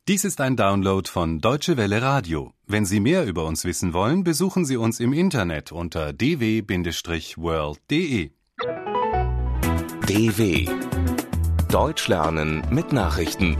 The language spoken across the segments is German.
Dies ist ein Download von Deutsche Welle Radio. Wenn Sie mehr über uns wissen wollen, besuchen Sie uns im Internet unter dw-world.de. DW Deutsch lernen mit Nachrichten.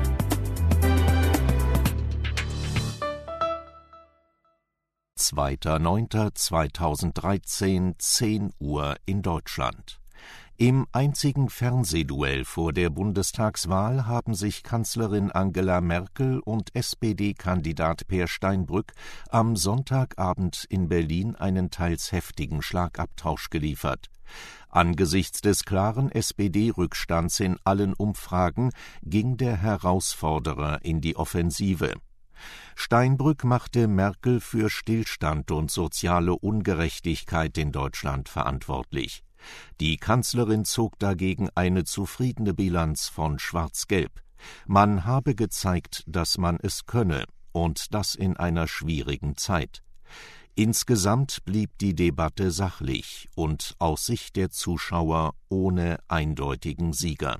(2.9.2013, 10 Uhr in Deutschland). Im einzigen Fernsehduell vor der Bundestagswahl haben sich Kanzlerin Angela Merkel und SPD-Kandidat Peer Steinbrück am Sonntagabend in Berlin einen teils heftigen Schlagabtausch geliefert. Angesichts des klaren SPD-Rückstands in allen Umfragen ging der Herausforderer in die Offensive. Steinbrück machte Merkel für Stillstand und soziale Ungerechtigkeit in Deutschland verantwortlich. Die Kanzlerin zog dagegen eine zufriedene Bilanz von Schwarz-Gelb. Man habe gezeigt, dass man es könne, und das in einer schwierigen Zeit. Insgesamt blieb die Debatte sachlich und aus Sicht der Zuschauer ohne eindeutigen Sieger.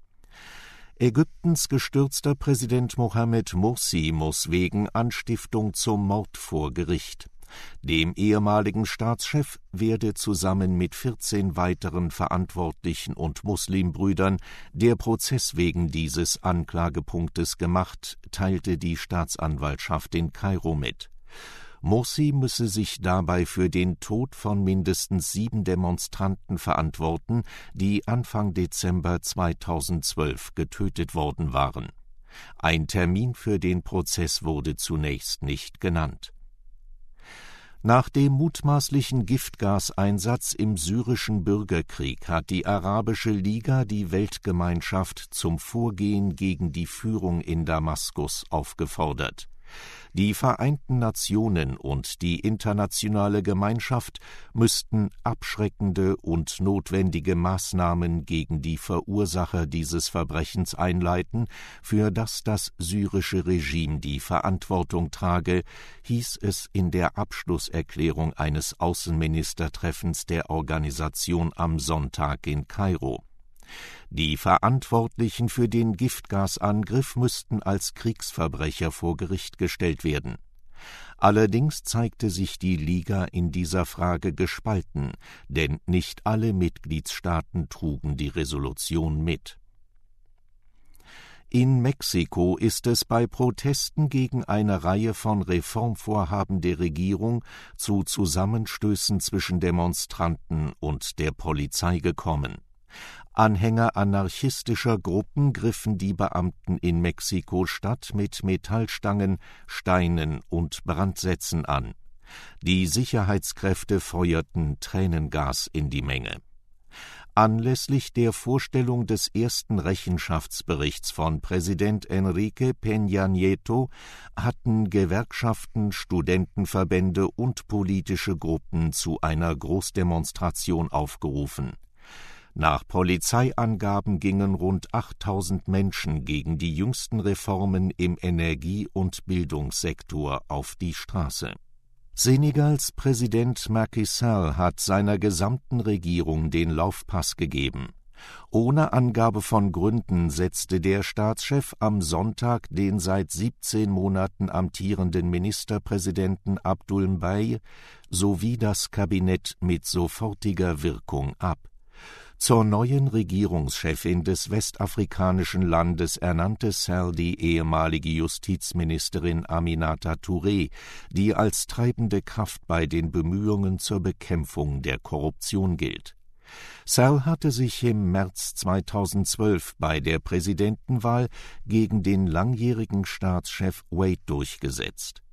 Ägyptens gestürzter Präsident Mohamed Morsi muss wegen Anstiftung zum Mord vor Gericht. Dem ehemaligen Staatschef werde zusammen mit 14 weiteren Verantwortlichen und Muslimbrüdern der Prozess wegen dieses Anklagepunktes gemacht, teilte die Staatsanwaltschaft in Kairo mit. Morsi müsse sich dabei für den Tod von mindestens 7 Demonstranten verantworten, die Anfang Dezember 2012 getötet worden waren. Ein Termin für den Prozess wurde zunächst nicht genannt. Nach dem mutmaßlichen Giftgaseinsatz im syrischen Bürgerkrieg hat die Arabische Liga die Weltgemeinschaft zum Vorgehen gegen die Führung in Damaskus aufgefordert. Die Vereinten Nationen und die internationale Gemeinschaft müssten abschreckende und notwendige Maßnahmen gegen die Verursacher dieses Verbrechens einleiten, für das syrische Regime die Verantwortung trage, hieß es in der Abschlusserklärung eines Außenministertreffens der Organisation am Sonntag in Kairo. Die Verantwortlichen für den Giftgasangriff müssten als Kriegsverbrecher vor Gericht gestellt werden. Allerdings zeigte sich die Liga in dieser Frage gespalten, denn nicht alle Mitgliedstaaten trugen die Resolution mit. In Mexiko ist es bei Protesten gegen eine Reihe von Reformvorhaben der Regierung zu Zusammenstößen zwischen Demonstranten und der Polizei gekommen. Anhänger anarchistischer Gruppen griffen die Beamten in Mexiko-Stadt mit Metallstangen, Steinen und Brandsätzen an. Die Sicherheitskräfte feuerten Tränengas in die Menge. Anlässlich der Vorstellung des ersten Rechenschaftsberichts von Präsident Enrique Peña Nieto hatten Gewerkschaften, Studentenverbände und politische Gruppen zu einer Großdemonstration aufgerufen. Nach Polizeiangaben gingen rund 8.000 Menschen gegen die jüngsten Reformen im Energie- und Bildungssektor auf die Straße. Senegals Präsident Macky Sall hat seiner gesamten Regierung den Laufpass gegeben. Ohne Angabe von Gründen setzte der Staatschef am Sonntag den seit 17 Monaten amtierenden Ministerpräsidenten Abdoul Mbaye sowie das Kabinett mit sofortiger Wirkung ab. Zur neuen Regierungschefin des westafrikanischen Landes ernannte Sall die ehemalige Justizministerin Aminata Touré, die als treibende Kraft bei den Bemühungen zur Bekämpfung der Korruption gilt. Sall hatte sich im März 2012 bei der Präsidentenwahl gegen den langjährigen Staatschef Wade durchgesetzt.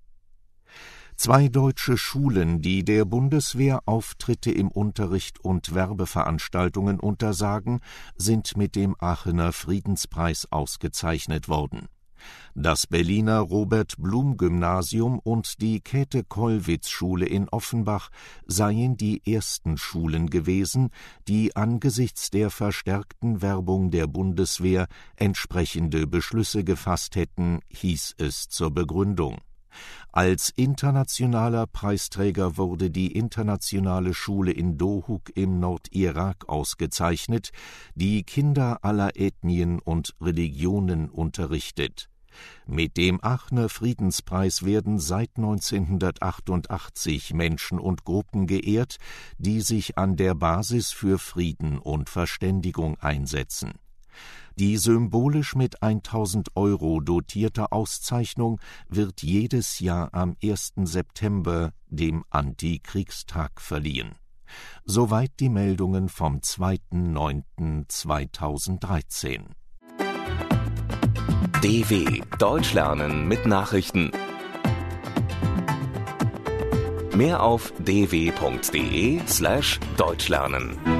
2 deutsche Schulen, die der Bundeswehr Auftritte im Unterricht und Werbeveranstaltungen untersagen, sind mit dem Aachener Friedenspreis ausgezeichnet worden. Das Berliner Robert-Blum-Gymnasium und die Käthe-Kollwitz-Schule in Offenbach seien die ersten Schulen gewesen, die angesichts der verstärkten Werbung der Bundeswehr entsprechende Beschlüsse gefasst hätten, hieß es zur Begründung. Als internationaler Preisträger wurde die internationale Schule in Dohuk im Nordirak ausgezeichnet, die Kinder aller Ethnien und Religionen unterrichtet. Mit dem Aachener Friedenspreis werden seit 1988 Menschen und Gruppen geehrt, die sich an der Basis für Frieden und Verständigung einsetzen. Die symbolisch mit 1.000 € dotierte Auszeichnung wird jedes Jahr am 1. September, dem Antikriegstag, verliehen. Soweit die Meldungen vom 2.9.2013. DW Deutsch lernen mit Nachrichten. Mehr auf dw.de/deutschlernen.